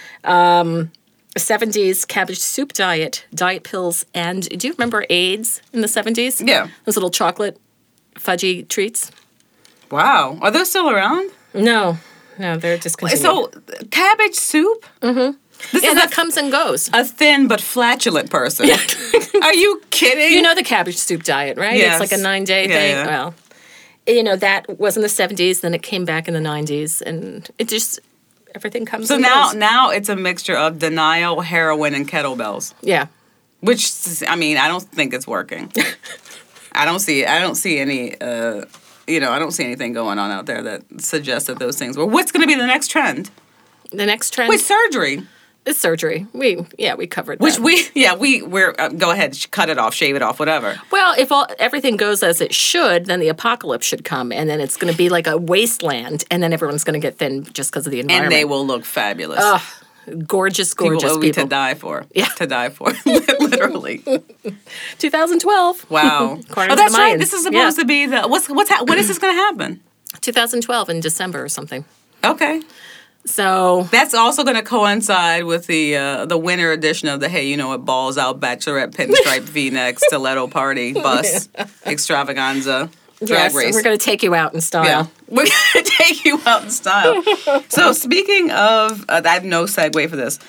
70s, cabbage soup diet pills. And do you remember AIDS in the 70s? Yeah. Those little chocolate fudgy treats. Wow. Are those still around? No, they're discontinued. So, cabbage soup? Mm-hmm. That comes and goes. A thin but flatulent person. Are you kidding? You know the cabbage soup diet, right? Yes. It's like a 9-day thing. Yeah. Well, that was in the 70s, then it came back in the 90s, and it just, everything comes and goes. So now it's a mixture of denial, heroin, and kettlebells. Yeah. Which, I mean, I don't think it's working. I don't see any, I don't see anything going on out there that suggests that those things were. What's going to be the next trend? The next trend? Wait, surgery. It's surgery. We covered that. Which we're go ahead, cut it off, shave it off, whatever. Well, if everything goes as it should, then the apocalypse should come, and then it's going to be like a wasteland, and then everyone's going to get thin just because of the environment. And they will look fabulous. Gorgeous people. To die for. Yeah. To die for. Literally. 2012. Wow. That's right. This is supposed to be the... When is this going to happen? 2012 in December or something. Okay. So that's also going to coincide with the winter edition of the balls out bachelorette pinstripe V-neck stiletto party bus extravaganza drag race. We're going to take you out in style. Yeah, we're going to take you out in style. So speaking of, I have no segue for this.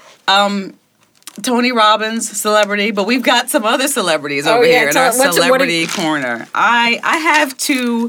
Tony Robbins, celebrity, but we've got some other celebrities over here in our celebrity corner. I have to.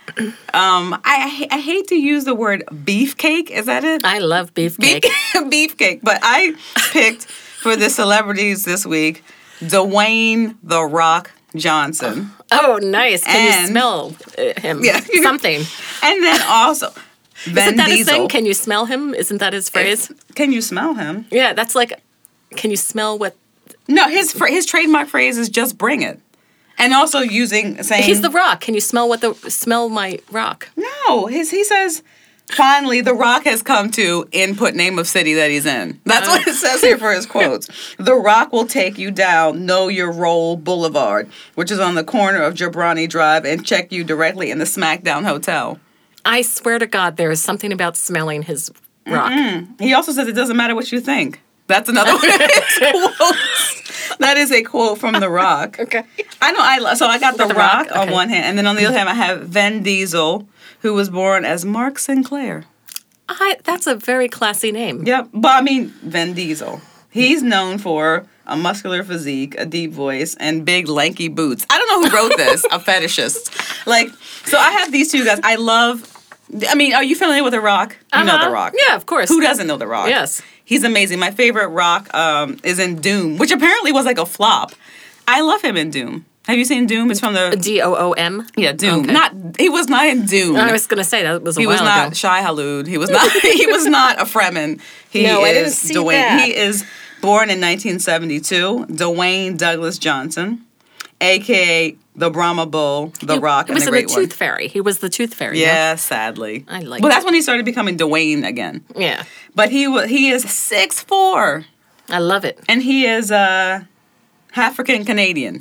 I hate to use the word beefcake. Is that it? I love beefcake. Beefcake. But I picked for the celebrities this week Dwayne "The Rock" Johnson. Oh, nice. Can you smell him? Yeah. Something. And then also Vin Isn't that Diesel. his thing? Can you smell him? Isn't that his phrase? Can you smell him? Yeah, that's like, can you smell what? No, his trademark phrase is just bring it. And also saying... He's The Rock. Can you smell my rock? No. He says, finally, The Rock has come to input name of city that he's in. That's what it says here for his quotes. The Rock will take you down Know Your Role Boulevard, which is on the corner of Jabrani Drive, and check you directly in the SmackDown Hotel. I swear to God, there is something about smelling his rock. Mm-mm. He also says it doesn't matter what you think. That's another one of his quotes. That is a quote from The Rock. Okay. So I got The Rock on one hand, and then on the other hand I have Vin Diesel, who was born as Mark Sinclair. That's a very classy name. Yep, but I mean Vin Diesel. He's known for a muscular physique, a deep voice, and big lanky boots. I don't know who wrote this. A fetishist. So I have these two guys. I mean, are you familiar with The Rock? You know The Rock. Yeah, of course. Who doesn't know The Rock? Yes. He's amazing. My favorite Rock is in Doom, which apparently was like a flop. I love him in Doom. Have you seen Doom? It's from the... Doom? Yeah, Doom. Okay. He was not in Doom. I was going to say, that was a while ago. He was not Shai Hulud. He was not a Fremen. I didn't see Dwayne. that. He is born in 1972. Dwayne Douglas Johnson, a.k.a. the Brahma Bull, The Rock, and the Great One. He was the Tooth Fairy. He was the Tooth Fairy. Yeah, sadly. I like Well, that's when he started becoming Dwayne again. Yeah. But he is 6'4". I love it. And he is African Canadian.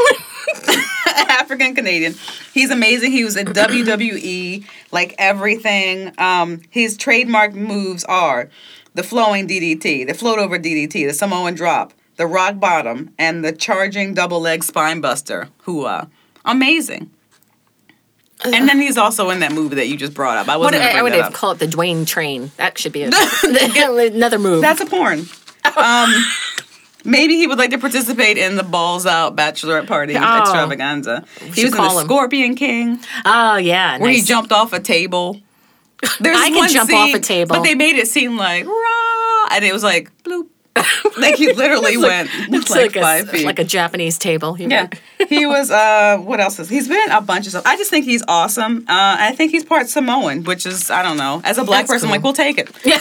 African Canadian. He's amazing. He was in WWE, like everything. His trademark moves are the flowing DDT, the float over DDT, the Samoan drop, the rock bottom, and the charging double leg spine buster. Amazing. And then he's also in that movie that you just brought up. I wasn't going to I bring would that up. call it the Dwayne Train. That should be another move. That's a porn. Maybe he would like to participate in the Balls Out Bachelorette Party extravaganza. He was in the Scorpion King. Oh, yeah. Where he jumped off a table. There's I can jump off a table. But they made it seem like, rah, and it was like, bloop. Like he literally went like 5 feet. Like a Japanese table. Yeah. He was, what else he's been in a bunch of stuff. I just think he's awesome. I think he's part Samoan, which is, I don't know. As a black person, cool. like, we'll take it. Yeah.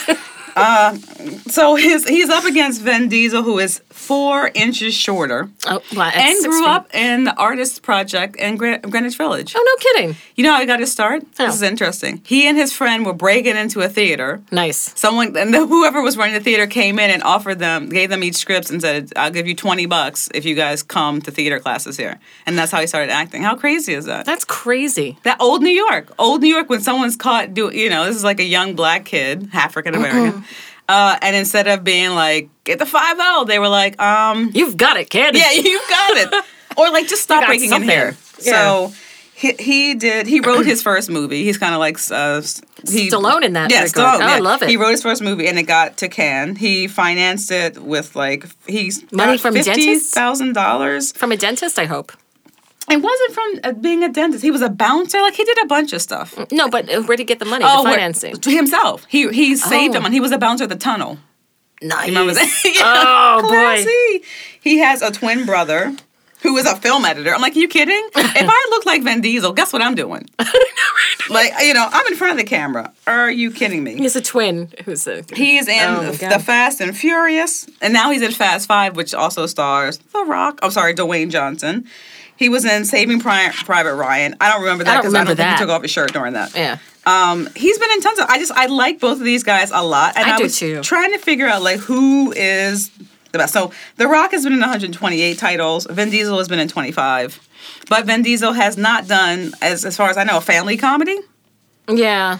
So he's up against Vin Diesel, who is 4 inches shorter. Oh, wow, and grew up in the Artists Project in Greenwich Village. Oh, no kidding. You know how he got his start? How? This is interesting. He and his friend were breaking into a theater. Nice. Whoever was running the theater came in and gave them each scripts and said, "I'll give you $20 if you guys come to theater classes here." And that's how he started acting. How crazy is that? That's crazy. That old New York, when someone's caught this is like a young black kid, African American. And instead of being like, get the 5-0, they were like, You've got it, kid. yeah, you've got it. Or like, just stop breaking in here. Yeah. So he wrote his first movie. He's kind of like, Stallone in that regard. Stallone, I love it. He wrote his first movie and it got to Cannes. He financed it with money from dentists? $50,000. From a dentist, I hope. It wasn't from being a dentist. He was a bouncer. Like, he did a bunch of stuff. No, but where'd he get the money, the financing? Himself. He saved him, and he was a bouncer at the tunnel. Nice. Remember that? Oh, classy. boy. He has a twin brother who is a film editor. I'm like, are you kidding? If I look like Vin Diesel, guess what I'm doing? Like, I'm in front of the camera. Are you kidding me? He's a twin. He's in the Fast and Furious, and now he's in Fast 5, which also stars Dwayne Johnson. He was in Saving Private Ryan. I don't remember that because I don't think he took off his shirt during that. Yeah. He's been in tons of. I like both of these guys a lot, and I was do too. Trying to figure out like who is the best. So The Rock has been in 128 titles. Vin Diesel has been in 25, but Vin Diesel has not done, as far as I know, a family comedy. Yeah.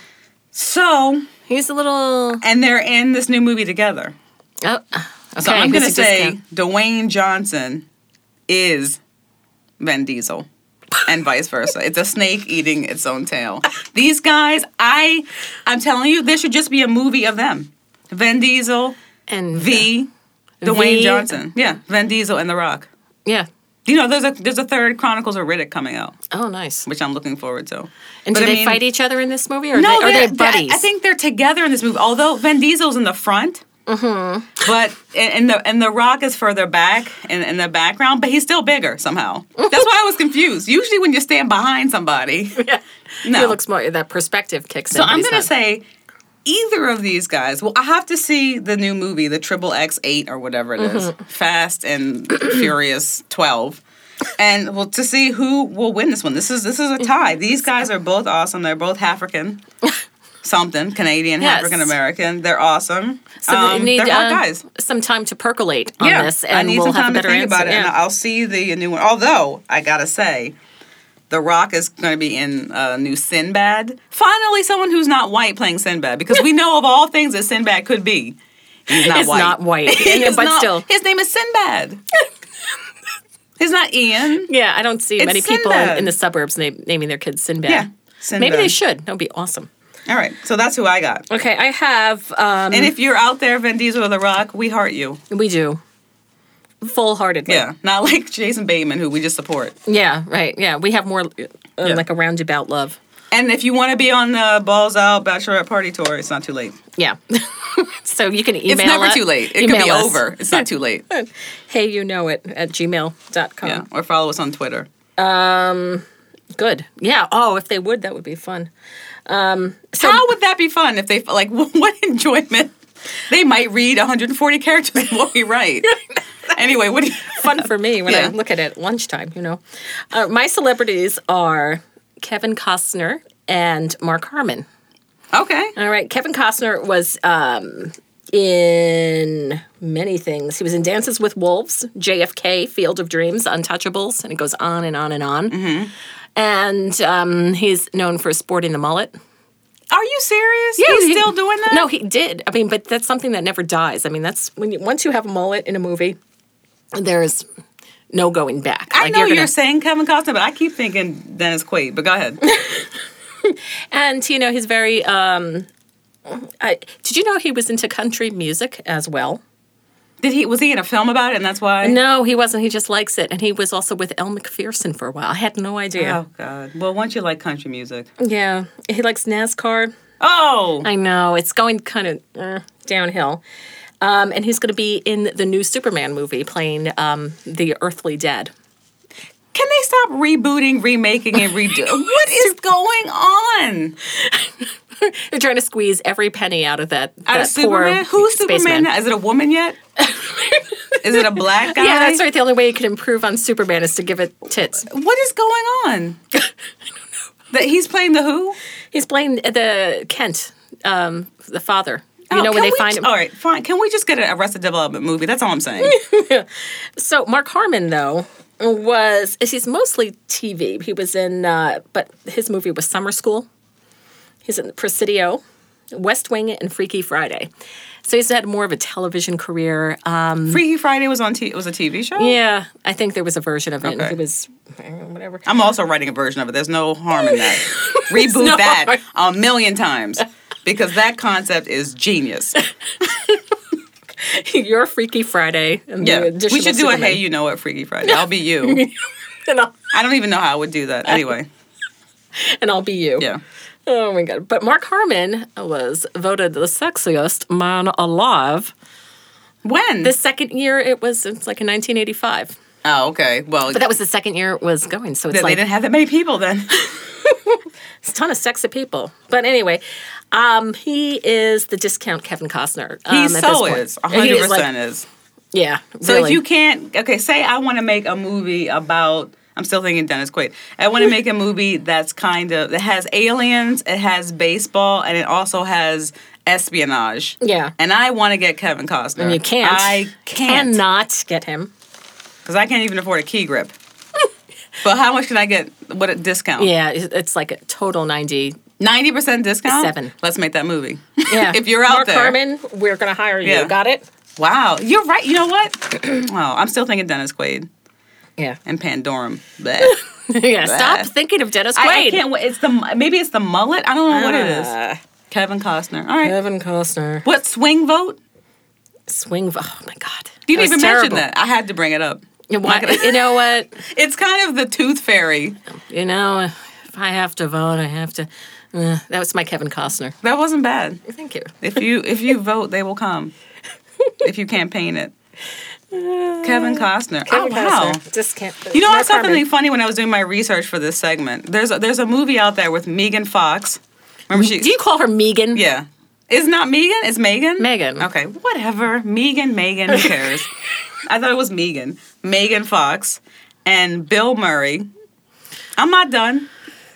So he's a little, and they're in this new movie together. Oh, okay. So I'm gonna say Dwayne Johnson is Vin Diesel, and vice versa. It's a snake eating its own tail. These guys, I'm telling you, there should just be a movie of them. Vin Diesel and Dwayne Johnson. Yeah, Vin Diesel and The Rock. Yeah. There's a third Chronicles of Riddick coming out. Oh, nice. Which I'm looking forward to. And do they fight each other in this movie, or no, are they buddies? I think they're together in this movie. Although Vin Diesel's in the front. Mm-hmm. But and the Rock is further back in the background, but he's still bigger somehow. That's why I was confused. Usually when you stand behind somebody, no. He looks more, that perspective kicks in. So I'm going to say either of these guys. Well, I have to see the new movie, the XXX8 or whatever it is, Fast and Furious 12. And to see who will win this one. This is a tie. These guys are both awesome. They're both African. Canadian, yes. African American. They're awesome. So they need they're hot guys. Some time to percolate on this, and I need we'll some time have a better to think answer. about it, and I'll see the new one. Although I gotta say, The Rock is going to be in new Sinbad. Finally, someone who's not white playing Sinbad, because we know of all things that Sinbad could be. He's not white. Not white, still, his name is Sinbad. It's not Ian. Yeah, I don't see many people in the suburbs naming their kids Sinbad. Yeah, Sinbad. Maybe they should. That would be awesome. All right, so that's who I got. Okay, I have... and if you're out there, Vin Diesel or The Rock, we heart you. We do. Full-heartedly. Yeah, not like Jason Bateman, who we just support. Yeah, right. Yeah, we have more like a roundabout love. And if you want to be on the Balls Out Bachelorette Party Tour, it's not too late. Yeah. So you can email It's never too late. It could be over. It's not too late. heyyouKnowIt@gmail.com. Yeah, or follow us on Twitter. Good. Yeah. Oh, if they would, that would be fun. How would that be fun if they, like, what enjoyment? They might read 140 characters of what we write. Anyway, what do you... Fun for me when I look at it at lunchtime, My celebrities are Kevin Costner and Mark Harmon. Okay. All right. Kevin Costner was in many things. He was in Dances with Wolves, JFK, Field of Dreams, Untouchables, and it goes on and on and on. Mm-hmm. And he's known for sporting the mullet. Are you serious? Yeah, he's still doing that? No, he did. I mean, but that's something that never dies. I mean, that's once you have a mullet in a movie, there's no going back. I Like, know you're you're saying Kevin Costner, but I keep thinking Dennis Quaid. But go ahead. And, you know, he's very, did you know he was into country music as well? Was he in a film about it, and that's why? No, he wasn't. He just likes it. And he was also with Elle McPherson for a while. I had no idea. Oh, God. Well, once you like country music. Yeah. He likes NASCAR. Oh! I know. It's going kind of downhill. And he's going to be in the new Superman movie playing the Earthly Dead. Can they stop rebooting, remaking, and redoing? What is going on? They're trying to squeeze every penny out of that Out of poor Superman? Who's spaceman. Superman now? Is it a woman yet? Is it a black guy? Yeah, that's right. The only way you can improve on Superman is to give it tits. What is going on? I don't know. That he's playing the who? He's playing the Kent, the father. You know, can when they we find him. All right, fine. Can we just get an Arrested Development movie? That's all I'm saying. So Mark Harmon, though, he's mostly TV. He was in, but his movie was Summer School. He's in Presidio, West Wing, and Freaky Friday. So he's had more of a television career. Freaky Friday was on. It was a TV show. Yeah, I think there was a version of it. Okay. And he was whatever. I'm also writing a version of it. There's no harm in that. Reboot no that a million times because that concept is genius. You're Freaky Friday. And Yeah, the additional we should do Superman. a Hey You Know What Freaky Friday. I'll be you. I don't even know how I would do that. Anyway. And I'll be you. Yeah. Oh my God. But Mark Harmon was voted the sexiest man alive. When? The second year it's like in 1985. Oh, okay. Well, But that was the second year it was going. So it's they like didn't have that many people then. it's a ton of sexy people. But anyway, he is the discount Kevin Costner. He at this so point. is. He 100% like- is. Yeah. So really. if you can't, okay, say I want to make a movie about, I'm still thinking Dennis Quaid. I want to make a movie that has aliens, it has baseball, and it also has espionage. Yeah. And I want to get Kevin Costner. And you can't. I can't. Cannot get him. Because I can't even afford a key grip. But how much can I get? What a discount? Yeah, it's like a total 90. 90% discount? 7. Let's make that movie. Yeah. If you're out Mark there. Harmon, we're going to hire you. Yeah. Got it? Wow. You're right. You know what? Wow. I'm still thinking Dennis Quaid Yeah. and Pandorum. Bleh. Yeah. Stop thinking of Dennis Quaid. I can't wait. Maybe it's the mullet. I don't know what it is. Kevin Costner. All right. Kevin Costner. What, swing vote? Oh my God. You didn't even terrible. mention that. I had to bring it up. You know what? It's kind of the tooth fairy. You know, if I have to vote, I have to. That was my Kevin Costner. That wasn't bad. Thank you. If you vote, they will come. If you campaign it. Kevin Costner. Kevin wow. Costner. Just can't. You know, I Mark saw Harmon. something funny when I was doing my research for this segment. There's a movie out there with Megan Fox. Remember she? Do you call her Megan? Yeah. It's not Megan. It's Megan. Megan. Okay. Whatever. Megan. Who cares? I thought it was Megan. Megan Fox and Bill Murray. I'm not done.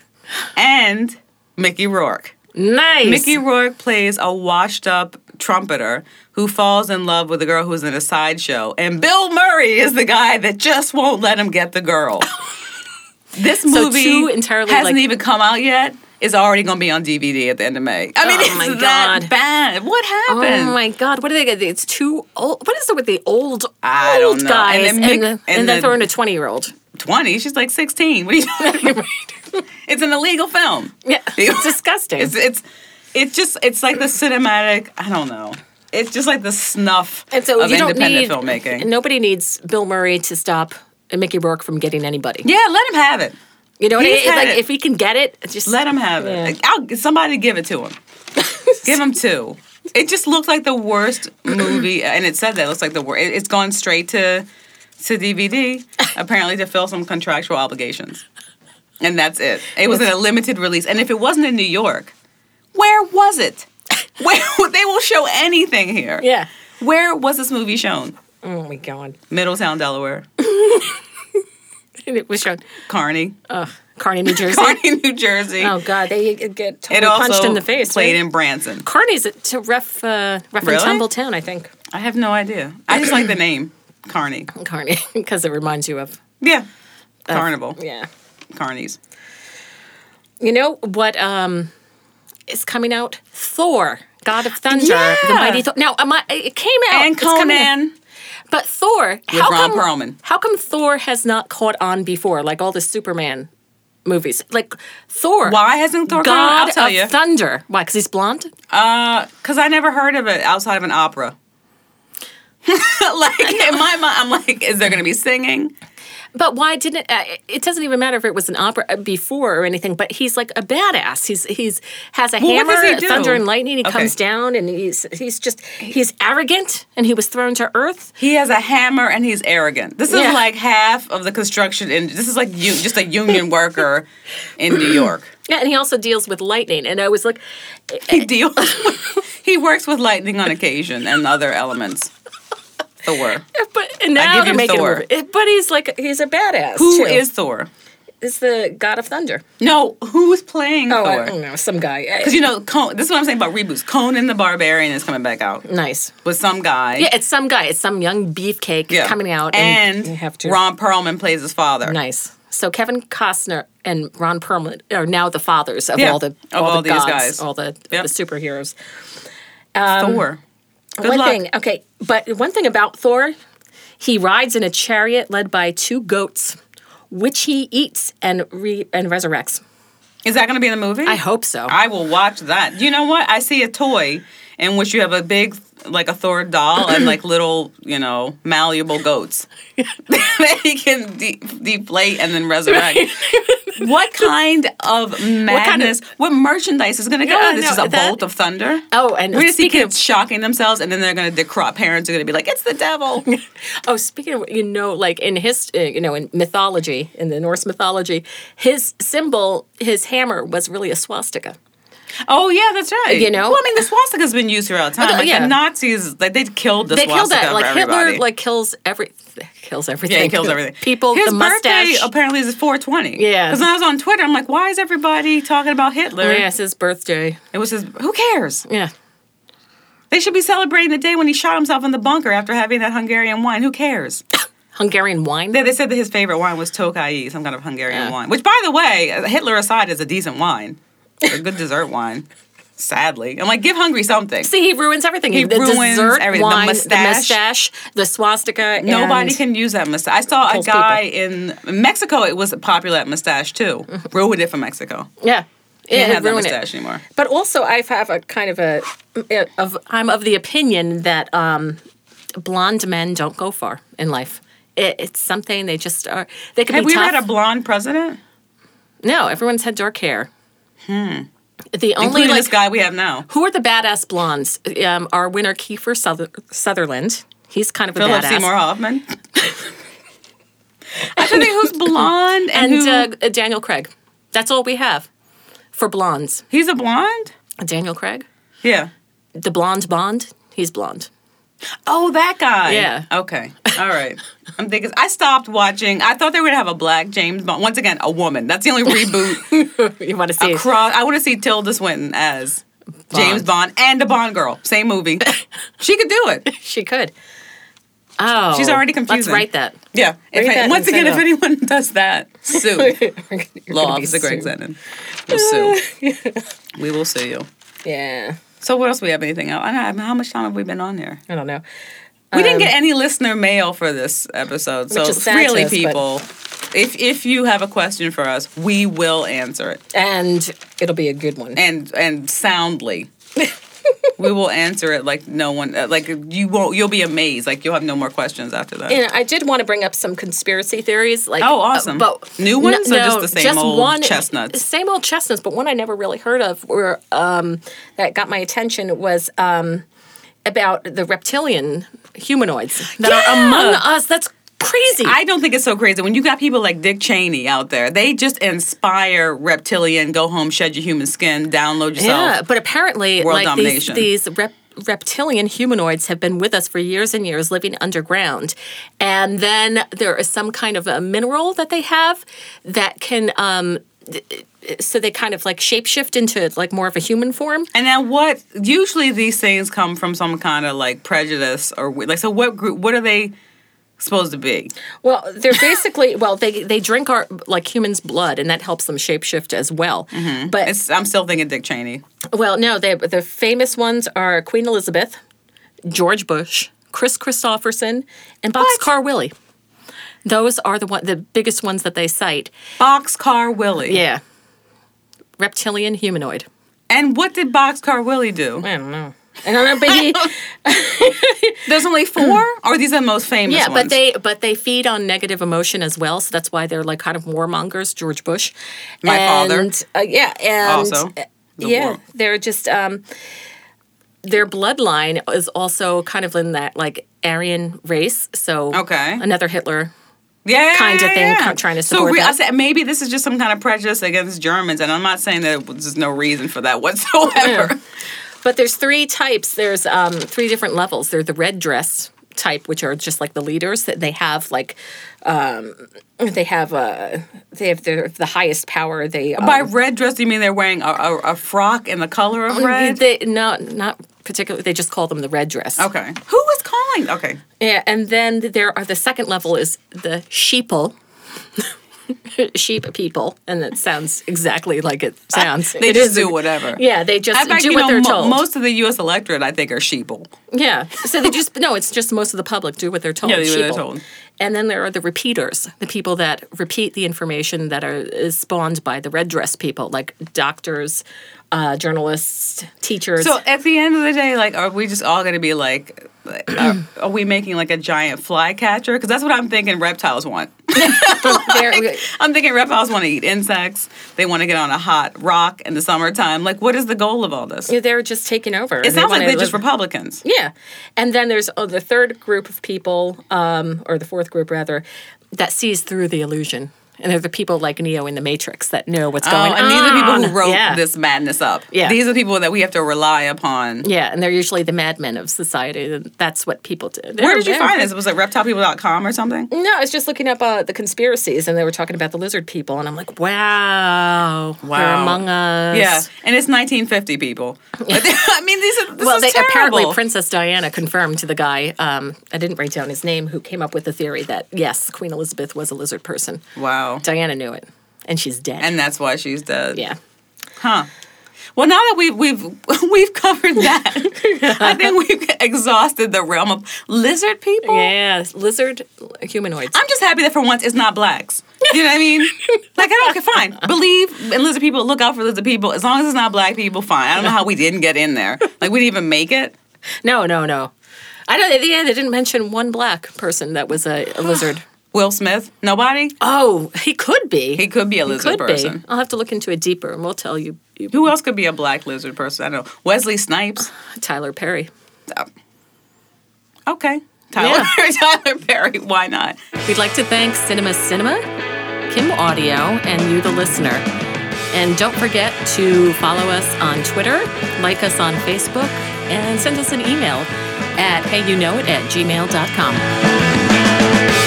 And Mickey Rourke. Nice. Mickey Rourke plays a washed-up trumpeter who falls in love with a girl who's in a sideshow, and Bill Murray is the guy that just won't let him get the girl. This movie two entirely, hasn't like- even come out yet. It's already going to be on DVD at the end of May. I mean, Oh it's my that God. bad. What happened? Oh my God! What do they get? It's too old. What is it with the old I don't know. guys And then and then throwing a 20-year-old? 20? She's like 16. What are you talking about? It's an illegal film. Yeah, it's disgusting. It's like the cinematic, I don't know. It's just like the snuff And so of you don't independent need filmmaking. Nobody needs Bill Murray to stop Mickey Rourke from getting anybody. Yeah, let him have it. You know what I He's mean? had Like it. if he can get it, just Let him have it. Yeah. Like, somebody give it to him. Give him 2. It just looked like the worst movie, and it said that. It looks like the worst. It's gone straight to DVD, apparently to fill some contractual obligations. And that's it. It was in a limited release. And if it wasn't in New York, where was it? Where they will show anything here. Yeah. Where was this movie shown? Oh my God! Middletown, Delaware. And it was shown. Kearney. Kearney, New Jersey. Kearney, New Jersey. Oh God, they get It totally also punched in the face. played right? in Branson. Kearney's a rough and Really? tumble town, I think. I have no idea. I just like the name. Kearney. Kearney, because it reminds you of Yeah. Carnival. yeah. Kearney's. You know what is coming out? Thor, God of Thunder, Yeah. the mighty Thor. Now, it came out. And it's coming out. Conan. But Thor, With Ron Perlman. How come Thor has not caught on before, like all the Superman movies? Like Thor. Why hasn't Thor caught on? I'll God tell of you. Thunder. Why? Because he's blonde? Because I never heard of it outside of an opera. Like, in my mind, I'm like, is there going to be singing? But why didn't it doesn't even matter if it was an opera before or anything, but he's like a badass. He's has a hammer, what does he do? thunder and lightning. He Okay. comes down and he's arrogant and he was thrown to earth. He has a hammer and he's arrogant. This is Yeah. like half of the construction, and this is like just a union worker in New York. Yeah, and he also deals with lightning. And I was like, He works with lightning on occasion and other elements. Thor. and now give they're you making Thor. a movie. But he's a badass. Who too. is Thor? Is the God of Thunder? No, who is playing Oh, I Thor? don't know, some guy. Because this is what I'm saying about reboots. Conan the Barbarian is coming back out Nice. with some guy. Yeah, it's some guy. It's some young beefcake Yeah. coming out, and you have to. Ron Perlman plays his father. Nice. So Kevin Costner and Ron Perlman are now the fathers of Yeah, all the all these gods, guys. all the Yep. superheroes. Thor. Good luck. But one thing about Thor, he rides in a chariot led by 2 goats, which he eats and resurrects. Is that going to be in the movie? I hope so. I will watch that. You know what? I see a toy in which you have a big, like a Thor doll and like little, malleable goats that he can deflate and then resurrect. What kind of madness? What merchandise is going to go? Yeah, This no, is a that- bolt of thunder. Oh, and we're going to see speaking kids shocking themselves, and then they're going to parents are going to be like, "It's the devil." speaking of, like in in mythology, in the Norse mythology, his symbol, his hammer was really a swastika. Oh yeah, that's right. Well, I mean, the swastika's been used throughout time. Like yeah. the Nazis, like they killed the They swastika killed that. for Like everybody. Hitler, kills everything. Yeah, he kills everything. People, His the birthday mustache. apparently is 420. Yeah. Because when I was on Twitter, I'm like, why is everybody talking about Hitler? Yeah, it's his birthday. It was his. Who cares? Yeah. They should be celebrating the day when he shot himself in the bunker after having that Hungarian wine. Who cares? Hungarian wine. They said that his favorite wine was Tokai, some kind of Hungarian Yeah. wine. Which, by the way, Hitler aside, is a decent wine. It's a good dessert wine. Sadly, I'm like, give Hungry something. See, he ruins everything. He the ruins dessert, everything. The wine, mustache. the swastika. Nobody and can use that mustache. I saw a Kills guy in Mexico. It was popular at mustache too. Ruined it for Mexico. Yeah. Can't it have that ruined it. mustache anymore. But also, I have a kind of I'm of the opinion that blonde men don't go far in life. It's something they just are. They can Have be we ever tough. had a blonde president? No, everyone's had dark hair. The only Including this guy we have now. who are the badass blondes? Our winner Kiefer Sutherland. He's kind of a Philip badass. Seymour Hoffman. I think who's blonde and who, Daniel Craig. That's all we have for blondes. he's a blonde? Daniel Craig, Yeah. the blonde Bond. He's blonde. Oh, that guy. Yeah. Okay. All right. I'm thinking. I stopped watching. I thought they were gonna have a black James Bond. Once again, a woman. That's the only reboot. You want to see? I want to see Tilda Swinton as James Bond and a Bond girl. Same movie. She could do it. She could. Oh, She's already confusing. Let's write that. Yeah. Write that Once and again, send if it. anyone does that, sue. You're Law gonna be Officer Greg sued. Zenon. We'll sue. We will sue you. Yeah, So what else? We have anything else? I don't know, how much time have we been on here? I don't know. We didn't get any listener mail for this episode, so Which is sad really, to us, but- people, if you have a question for us, we will answer it And it'll be a good one. and soundly. We will answer it like no one, like you won't. You'll be amazed. Like you'll have no more questions after that. And I did want to bring up some conspiracy theories. Like, Oh, awesome. but New ones or just the same old one, chestnuts? Same old chestnuts, but one I never really heard of, were that got my attention was about the reptilian humanoids that are among us. That's crazy. I don't think it's so crazy when you got people like Dick Cheney out there. They just inspire reptilian. Go home, shed your human skin, download yourself. Yeah, but apparently, World like domination. these reptilian humanoids have been with us for years and years, living underground, and then there is some kind of a mineral that they have that can. So they kind of like shapeshift into like more of a human form. And now, what? Usually, these things come from some kind of like prejudice or like. So, what group? What are they supposed to be? Well, they're basically they drink our like humans' blood, and that helps them shapeshift as well. But I'm still thinking Dick Cheney. well, no, the famous ones are Queen Elizabeth, George Bush, Chris Christopherson, and Boxcar Willie. Those are the biggest ones that they cite. Boxcar Willie. Yeah. Reptilian humanoid. And what did Boxcar Willie do? I don't know. But There's only 4, or these are the most famous yeah, ones? but they feed on negative emotion as well, so that's why they're like kind of warmongers. George Bush, My father. and Also, they're just their bloodline is also kind of in that like Aryan race. So another Hitler. Kind of thing, trying to support that. I said, maybe this is just some kind of prejudice against Germans, and I'm not saying that there's no reason for that whatsoever. Yeah. But there's 3 types. There's 3 different levels. There's the red dress type, which are just like the leaders. That they have like they have the highest power. They by red dress, do you mean they're wearing a frock in the color of red? Not particularly. They just call them the red dress. Okay. Who was calling? Okay. Yeah, and then there are the second level is the sheeple. Sheep people, and it sounds exactly like it sounds. They just do whatever. Yeah, they just do what they're told. Most of the U.S. electorate, I think, are sheeple. Yeah, so it's just most of the public do what they're told. Yeah, they do what they're told. And then there are the repeaters, the people that repeat the information that is spawned by the red dress people, like doctors, journalists, teachers. So at the end of the day, like, are we just all going to be like, are we making like a giant flycatcher? Because that's what I'm thinking reptiles want. I'm thinking reptiles want to eat insects. They want to get on a hot rock in the summertime. Like, what is the goal of all this? They're just taking over. It sounds like they're just Republicans. Yeah. And then there's the third group of people, or the fourth group rather, that sees through the illusion. And they're the people like Neo in the Matrix that know what's going on. And these are the people who wrote this madness up. Yeah. These are the people that we have to rely upon. Yeah, and they're usually the madmen of society. That's what people do. Where did you find this? Was it reptilepeople.com or something? No, I was just looking up the conspiracies, and they were talking about the lizard people, and I'm like, wow. They're among us. Yeah, and it's 1950 people. I mean, this is terrible. Apparently Princess Diana confirmed to the guy, I didn't write down his name, who came up with the theory that, yes, Queen Elizabeth was a lizard person. Wow. Diana knew it, and she's dead. And that's why she's dead. Yeah. Huh. Well, now that we've covered that, I think we've exhausted the realm of lizard people. Yeah, lizard humanoids. I'm just happy that for once it's not blacks. You know what I mean? Like, I don't care. Fine. Believe in lizard people. Look out for lizard people. As long as it's not black people, fine. I don't know how we didn't get in there. Like, we didn't even make it. No. I don't. At the end, they didn't mention one black person that was a lizard. Will Smith? Nobody? Oh, he could be. He could be a lizard person. I'll have to look into it deeper, and we'll tell you. Who else could be a black lizard person? I don't know. Wesley Snipes? Tyler Perry. Okay. Tyler Perry. Why not? We'd like to thank Cinema, Kim Audio, and you, the listener. And don't forget to follow us on Twitter, like us on Facebook, and send us an email at heyyouKnowit@gmail.com.